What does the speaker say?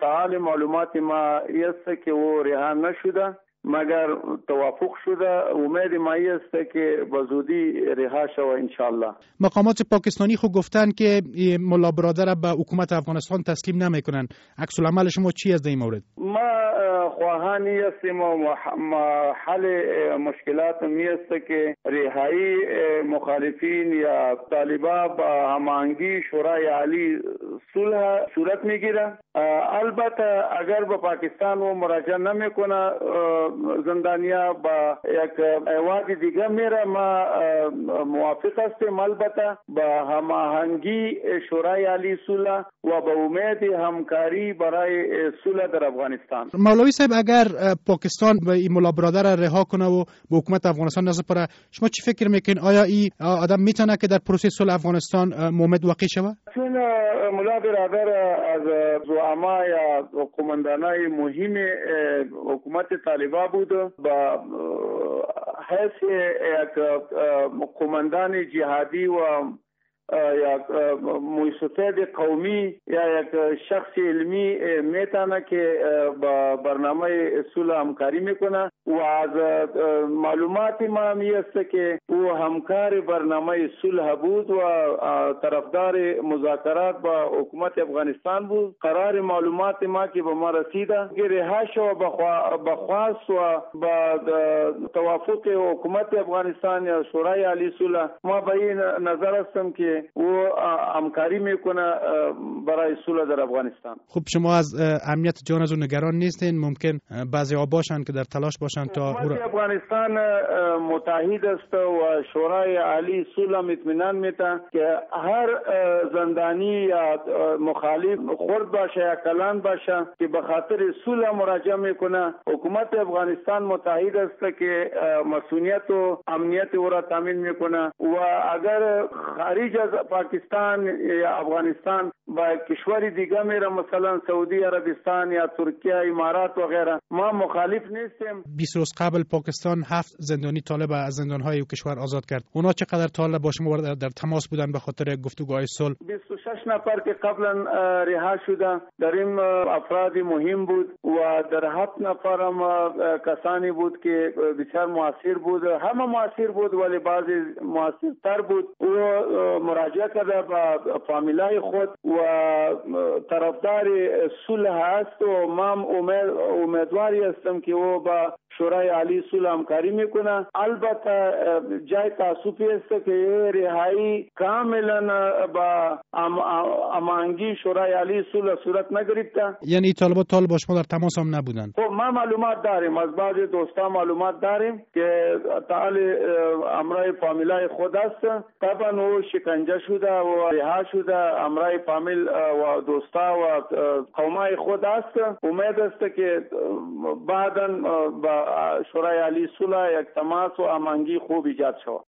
تعال معلومات ما است که او رها نشده مگر توافق شده. امید ما است که به زودی رها شود ان شاء الله. مقامات پاکستانی خود گفتن که ملا برادر به حکومت افغانستان تسلیم نمیکنن. عکس العمل شما چی از این مورد؟ ما خواهانی هستیم و حل مشکلات می است که رهایی مخالفین یا طالبان با هماهنگی شورای عالی صلح صورت میگیره. البته اگر به پاکستان و مراجعه نمیکنه زندانیا با یک ایواد دیگه میره، ما موافق هستیم البته با هماهنگی شورای عالی صلح و با امید همکاری برای صلح در افغانستان. مولوی صاحب اگر پاکستان به این ملا برادر رها کنه و به حکومت افغانستان نسپاره، شما چی فکر میکنین؟ آیا این آدم میتونه که در پروسه صلح افغانستان مومد واقع شود؟ چون ملا برادر از زعما یا قماندانای مهم حکومت طالبان بود، با حیث یک قماندان جهادی و یا مؤسسات قومی یا یک شخص علمی میتونه که با برنامه صلح همکاری میکنه و از معلومات ما میسته که او همکار برنامه صلح بود و طرفدار مذاکرات با حکومت افغانستان بود. قرار معلومات ما که به ما رسیده که رهاش و بخواست و با توافق حکومت افغانستان یا شورای عالی صلح، ما به این نظر هستم که او همکاری میکنه برای صلح در افغانستان. خب شما از امنیت جان از اون نگران نیستین؟ ممکن بعضی ها باشن که در تلاش باشن تا حکومت افغانستان متحد است و شورای عالی صلح اطمینان میده که هر زندانی یا مخالف خرد باشه یا کلان باشه که به خاطر صلح مراجعه میکنه، حکومت افغانستان متحد است که مسئولیت و امنیت او را تامین میکنه و اگر خارج از پاکستان یا افغانستان با کشور دیگه میره، مثلا سعودی عربستان یا ترکیه، امارات و غیره، ما مخالف نیستیم. 20 روز قبل پاکستان 7 زندانی طالب از زندانهای کشور آزاد کرد. اونا چقدر طالب با شما در تماس بودن به خاطر گفتگوهای صلح؟ 26 نفر که قبلا رها شده در این افراد مهم بود و در 7 نفر هم کسانی بود که بسیار موثر بود. همه موثر بود ولی بعضی موثرتر بود. او مراجعه کرده به فامیلای خود و طرفدار صلح است و من امیدواری هستم که او با شورای عالی صلح همکاری میکنه. البته جای تاسفی است که رهایی کاملا با هماهنگی شورای عالی صلح صورت نگرفته. یعنی طالب با شما در تماس هم نبودن؟ خب ما معلومات داریم، از بعضی دوستان معلومات داریم که تعال امرای فامیلای خود است. طبعا او شکنجه شده و رها شده، امرای فامیل و دوستا و قومای خود است. امید است که بعداً با شورای عالی صلح یک تماس و هماهنگی خوب ایجاد شود.